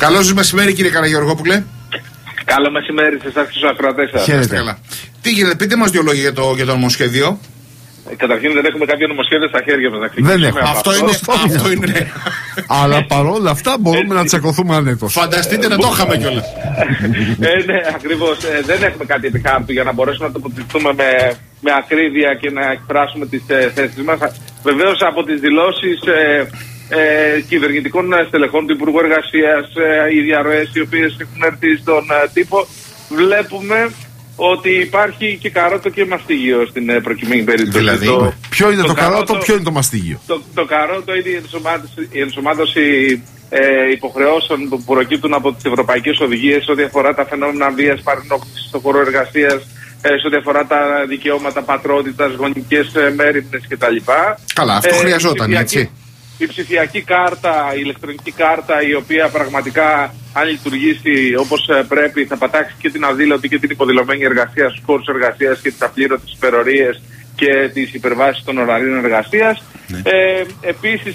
Καλό σας μεσημέρι, κύριε Καραγεωργόπουλε. Καλό μεσημέρι σε εσάς και στους ακροατές σας. Χαίρετε. Τι γίνεται, πείτε μας δύο λόγια για το νομοσχέδιο. Καταρχήν δεν έχουμε κάποιο νομοσχέδιο στα χέρια μας. Δεν έχουμε. Αυτό είναι. Αλλά παρόλα αυτά μπορούμε να τσακωθούμε ανέτος. Φανταστείτε να το είχαμε κιόλας. Ναι, ακριβώς. Δεν έχουμε κάτι επιχάρτου για να μπορέσουμε να τοποθετηθούμε με ακρίβεια και να εκφράσουμε τις θέσεις μας. Βεβαίως από τις δηλώσεις κυβερνητικών στελεχών του Υπουργού Εργασίας, οι διαρροές οι οποίες έχουν έρθει στον τύπο, βλέπουμε ότι υπάρχει και καρότο και μαστίγιο στην προκειμένη περίπτωση. Δηλαδή, ποιο είναι το καρότο, ποιο είναι το μαστίγιο? Το καρότο είναι η ενσωμάτωση υποχρεώσεων που προκύπτουν από τις ευρωπαϊκές οδηγίες ό,τι αφορά τα φαινόμενα βίας, παρενόχλησης στον χώρο εργασίας, σε ό,τι αφορά τα δικαιώματα πατρότητας, γονικές μέριμνες κτλ. Καλά, αυτό χρειαζόταν, έτσι. Η ψηφιακή κάρτα, η ηλεκτρονική κάρτα, η οποία πραγματικά αν λειτουργήσει όπως πρέπει θα πατάξει και την αδήλωτη και την υποδηλωμένη εργασία στους χώρους εργασίας και τις απλήρωτες υπερορίες και τις υπερβάσεις των ωραρίων εργασίας. Ναι. Επίσης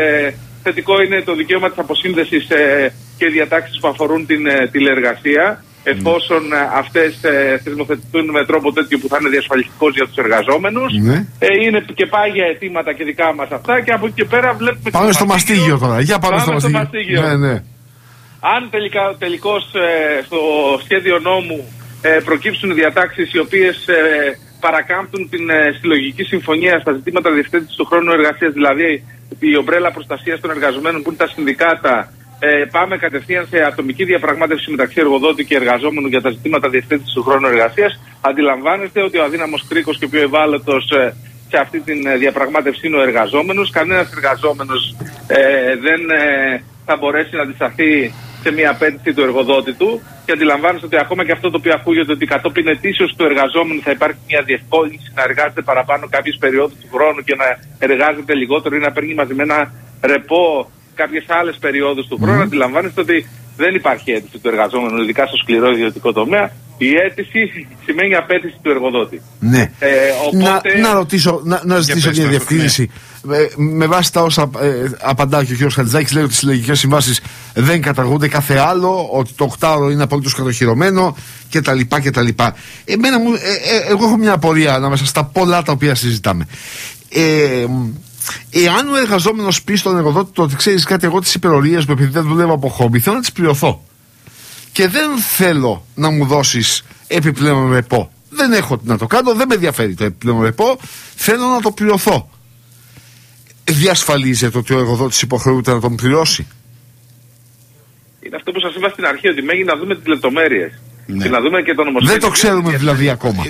θετικό είναι το δικαίωμα της αποσύνδεσης και διατάξεις που αφορούν την τηλεεργασία, εφόσον αυτές θεσμοθετηθούν με τρόπο τέτοιο που θα είναι διασφαλιστικός για τους εργαζόμενους. Ναι. Είναι και πάγια αιτήματα και δικά μας αυτά, και από εκεί και πέρα βλέπουμε... Πάμε στο μαστίγιο τώρα. Για πάμε στο μαστίγιο. Ναι. Αν τελικώς στο σχέδιο νόμου προκύψουν διατάξεις οι οποίες παρακάμπτουν την συλλογική συμφωνία στα ζητήματα διευθέτησης του χρόνου εργασίας, δηλαδή η ομπρέλα προστασίας των εργαζομένων που είναι τα συνδικάτα, πάμε κατευθείαν σε ατομική διαπραγμάτευση μεταξύ εργοδότη και εργαζόμενου για τα ζητήματα διευθέτησης του χρόνου εργασίας, αντιλαμβάνεστε ότι ο αδύναμος κρίκος και ο πιο ευάλωτος σε αυτή τη διαπραγμάτευση είναι ο εργαζόμενος. Κανένας εργαζόμενος δεν θα μπορέσει να αντισταθεί σε μια απέτηση του εργοδότη του, και αντιλαμβάνεστε ότι ακόμα και αυτό το οποίο ακούγεται ότι κατόπιν αιτήσεως του εργαζόμενου θα υπάρχει μια διευκόλυνση να εργάζεται παραπάνω κάποιες περιόδους του χρόνου και να εργάζεται λιγότερο ή να παίρνει μαζεμένα ρεπό κάποιες άλλες περιόδους του χρόνου, αντιλαμβάνεστε ότι δεν υπάρχει αίτηση του εργαζόμενου, ειδικά στο σκληρό ιδιωτικό τομέα. Η αίτηση σημαίνει απέτηση του εργοδότη. Ναι. Οπότε... Να ζητήσω μια διευκρίνηση. Με βάση τα όσα απαντά και ο κ. Χατζάκης, λέει ότι οι συλλογικές συμβάσεις δεν καταργούνται, κάθε άλλο, ότι το 8ωρο είναι απολύτως κατοχυρωμένο κτλ. Εγώ έχω μια απορία ανάμεσα στα πολλά τα οποία συζητάμε. Εάν ο εργαζόμενος πει στον εργοδότη του ότι ξέρεις κάτι, εγώ τις υπερορίες μου επειδή δεν δουλεύω από χόμπι θέλω να τις πληρωθώ και δεν θέλω να μου δώσεις επιπλέον ρεπό, δεν έχω να το κάνω, δεν με ενδιαφέρει το επιπλέον ρεπό, θέλω να το πληρωθώ, διασφαλίζεται ότι ο εργοδότης υποχρεούται να τον πληρώσει? Είναι αυτό που σας είπα στην αρχή, ότι μένει να δούμε τις λεπτομέρειες. Ναι. Και να δούμε και το νομοσχέδιο. Δεν το ξέρουμε δηλαδή ακόμα.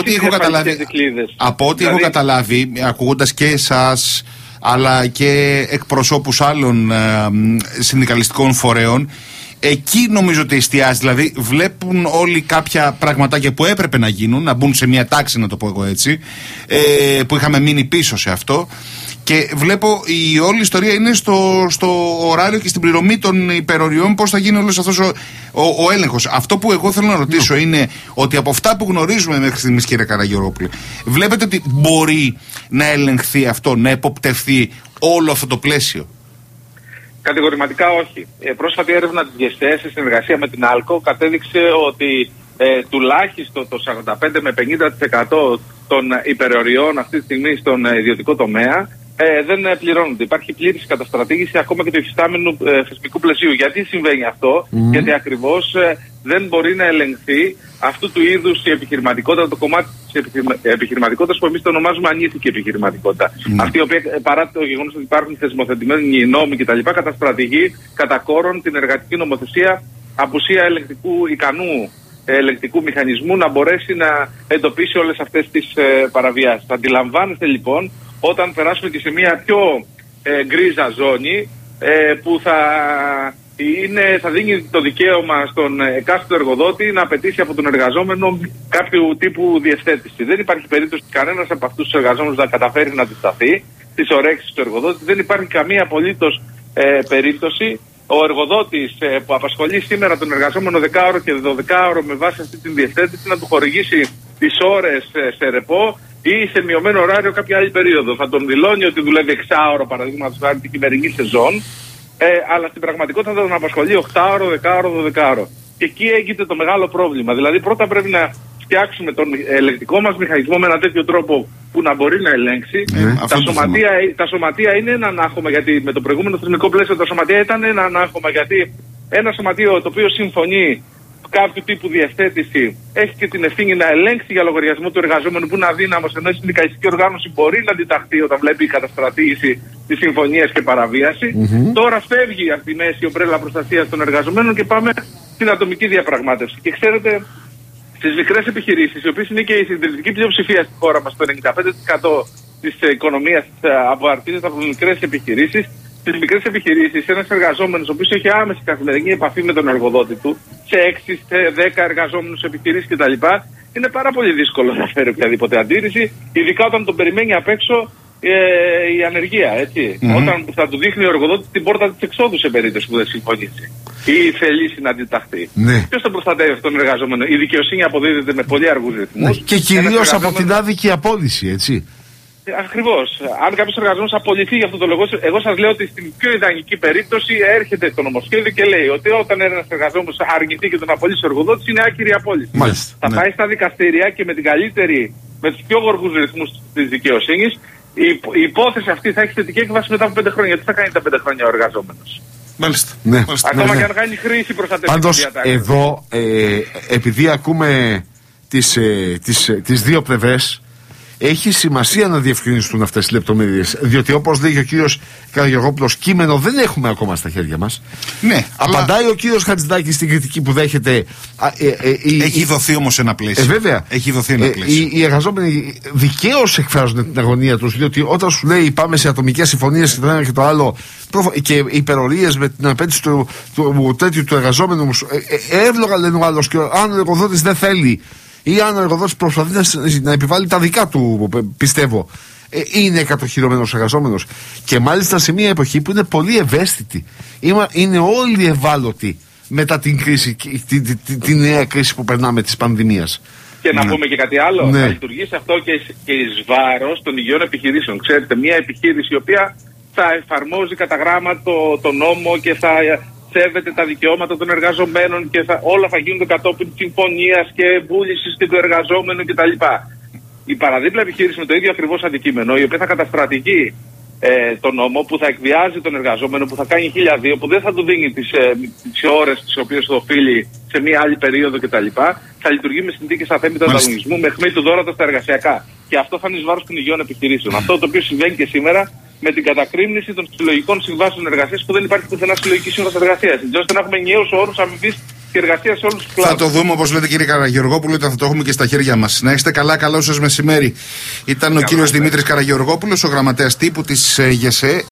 Από ό,τι έχω καταλάβει, ακούγοντας και εσάς αλλά και εκπροσώπους άλλων συνδικαλιστικών φορέων, εκεί νομίζω ότι εστιάζει. Δηλαδή βλέπουν όλοι κάποια πραγματάκια που έπρεπε να γίνουν, να μπουν σε μια τάξη, να το πω εγώ έτσι, που είχαμε μείνει πίσω σε αυτό. Και βλέπω η όλη ιστορία είναι στο ωράριο και στην πληρωμή των υπεροριών, πώς θα γίνει όλος αυτός ο έλεγχος. Αυτό που εγώ θέλω να ρωτήσω είναι ότι από αυτά που γνωρίζουμε μέχρι στιγμής, κύριε Καραγεωργόπουλε, βλέπετε ότι μπορεί να ελεγχθεί αυτό, να εποπτευθεί όλο αυτό το πλαίσιο? Κατηγορηματικά όχι. Πρόσφατη έρευνα της ΓΕΣΕ σε συνεργασία με την ΑΛΚΟ κατέδειξε ότι τουλάχιστον το 45 με 50% των υπεροριών αυτή τη στιγμή στον ιδιωτικό τομέα δεν πληρώνονται. Υπάρχει πλήρης καταστρατήγηση ακόμα και του υφιστάμενου θεσμικού πλαισίου. Γιατί συμβαίνει αυτό? Γιατί ακριβώς δεν μπορεί να ελεγχθεί αυτού του είδους η επιχειρηματικότητα, το κομμάτι της επιχειρηματικότητας που εμείς το ονομάζουμε ανήθικη επιχειρηματικότητα. Αυτή η οποία, παρά το γεγονός ότι υπάρχουν θεσμοθετημένοι νόμοι κτλ., καταστρατηγεί κατά κόρον την εργατική νομοθεσία, απουσία ικανού ελεγκτικού μηχανισμού να μπορέσει να εντοπίσει όλες αυτές τις παραβιάσεις. Αντιλαμβάνεστε λοιπόν, όταν περάσουμε και σε μια πιο γκρίζα ζώνη που θα δίνει το δικαίωμα στον εκάστοτε εργοδότη να απαιτήσει από τον εργαζόμενο κάποιου τύπου διευθέτηση. Δεν υπάρχει περίπτωση κανένας από αυτούς τους εργαζόμενους να καταφέρει να αντισταθεί στις ορέξεις του εργοδότη. Δεν υπάρχει καμία απολύτως περίπτωση ο εργοδότης που απασχολεί σήμερα τον εργαζόμενο 10ωρο και 12ωρο με βάση αυτή την διευθέτηση να του χορηγήσει τις ώρες σε ρεπό ή σε μειωμένο ωράριο κάποια άλλη περίοδο. Θα τον δηλώνει ότι δουλεύει 6ωρο, παραδείγματος χάρη την χειμερινή σεζόν, αλλά στην πραγματικότητα θα τον απασχολεί 8ωρο, 10ωρο, 12ωρο. Και εκεί έγκυται το μεγάλο πρόβλημα. Δηλαδή, πρώτα πρέπει να φτιάξουμε τον ελεγκτικό μας μηχανισμό με έναν τέτοιο τρόπο που να μπορεί να ελέγξει. Τα σωματεία είναι ένα ανάχωμα, γιατί με το προηγούμενο θεσμικό πλαίσιο τα σωματεία ήταν ένα ανάχωμα, γιατί ένα σωματείο το οποίο συμφωνεί κάποιου τύπου διευθέτηση έχει και την ευθύνη να ελέγξει για λογαριασμό του εργαζόμενου που είναι αδύναμος, ενώ η συνδικαλιστική οργάνωση μπορεί να αντιταχθεί όταν βλέπει καταστρατήγηση της συμφωνίας και παραβίαση. Τώρα φεύγει από τη μέση ομπρέλα προστασίας των εργαζομένων και πάμε στην ατομική διαπραγμάτευση. Και ξέρετε, στις μικρές επιχειρήσεις, οι οποίες είναι και η συντηρητική πλειοψηφία στη χώρα μας, το 95% της οικονομίας απαρτίζεται από μικρές επιχειρήσεις. Στις μικρές επιχειρήσεις, ένας εργαζόμενος, ο οποίος έχει άμεση καθημερινή επαφή με τον εργοδότη του, σε 6, σε 10 εργαζόμενους επιχειρήσεις κτλ., είναι πάρα πολύ δύσκολο να φέρει οποιαδήποτε αντίρρηση, ειδικά όταν τον περιμένει απ' έξω η ανεργία. Έτσι. Όταν θα του δείχνει ο εργοδότης την πόρτα της εξόδου σε περίπτωση που δεν συμφωνήσει ή θελήσει να αντιταχθεί. Ποιος τον προστατεύει αυτόν τον εργαζόμενο? Η δικαιοσύνη αποδίδεται με πολύ αργούς ρυθμούς. Και κυρίως από την άδικη απόλυση, έτσι. Ακριβώς. Αν κάποιος εργαζόμενος απολυθεί για αυτό το λόγο, εγώ σας λέω ότι στην πιο ιδανική περίπτωση έρχεται το νομοσχέδιο και λέει ότι όταν ένας εργαζόμενος αρνηθεί και τον απολύσει ο εργοδότης, είναι άκυρη απόλυση. Θα πάει στα δικαστήρια και με τους πιο γοργούς ρυθμούς της δικαιοσύνης, η υπόθεση αυτή θα έχει θετική έκβαση μετά από 5 χρόνια. Τι θα κάνει τα 5 χρόνια ο εργαζόμενος? Μάλιστα. Ακόμα και αν κάνει χρήση προστατευτικής διατάξεως. Πάντως, εδώ, επειδή ακούμε τις δύο πλευρές, έχει σημασία να διευκρινιστούν αυτές τις λεπτομέρειες. Διότι, όπως λέει και ο κύριος Καραγεωργόπουλος, κείμενο δεν έχουμε ακόμα στα χέρια μας. Ναι, απαντάει ο κύριος Χατζηδάκης στην κριτική που δέχεται. Έχει δοθεί όμως ένα πλαίσιο. Βέβαια. Έχει δοθεί ένα πλαίσιο. Οι εργαζόμενοι δικαίως εκφράζουν την αγωνία τους, διότι όταν σου λέει πάμε σε ατομικές συμφωνίες και το ένα και το άλλο και υπερορίες με την απέτηση του εργαζόμενου, εύλογα λένε ο άλλος, και αν ο εργοδότης δεν θέλει, ή αν ο εργοδότης προσπαθεί να επιβάλλει τα δικά του, πιστεύω, είναι κατοχυρωμένος εργαζόμενος. Και μάλιστα σε μια εποχή που είναι πολύ ευαίσθητη. Είναι όλοι ευάλωτοι μετά την κρίση, την νέα κρίση που περνάμε της πανδημίας. Και να πούμε και κάτι άλλο. Θα λειτουργήσει αυτό και εις βάρος των υγιών επιχειρήσεων. Ξέρετε, μια επιχείρηση η οποία θα εφαρμόζει κατά γράμμα το νόμο και θα σέβεται τα δικαιώματα των εργαζομένων και όλα θα γίνονται κατόπιν συμφωνίας και βούλησης και του εργαζόμενου κτλ. Η παραδίπλα επιχείρηση με το ίδιο ακριβώς αντικείμενο, η οποία θα καταστρατηγεί τον νόμο, που θα εκβιάζει τον εργαζόμενο, που θα κάνει 1002, που δεν θα του δίνει τις ώρες τις οποίες το οφείλει σε μια άλλη περίοδο κτλ. Θα λειτουργεί με συνθήκες αθέμητου ανταγωνισμού, με αιχμή του δώρατα στα εργασιακά. Και αυτό θα είναι εις βάρος των υγιών επιχειρήσεων. Αυτό το οποίο συμβαίνει και σήμερα με την κατακρίμνηση των συλλογικών συμβάσεων εργασίας, που δεν υπάρχει πουθενά συλλογική σύμβαση εργασίας. Έτσι ώστε να έχουμε ενιαίους όρους αμοιβής και εργασίας σε όλους τους κλάδους. Θα το δούμε, όπως λέτε, κύριε Καραγεωργόπουλο, θα το έχουμε και στα χέρια μας. Να είστε καλά, καλό σας μεσημέρι. Ήταν ο κύριος Δημήτρης Καραγεωργόπουλος, ο γραμματέας τύπου της ΓΕΣΕ.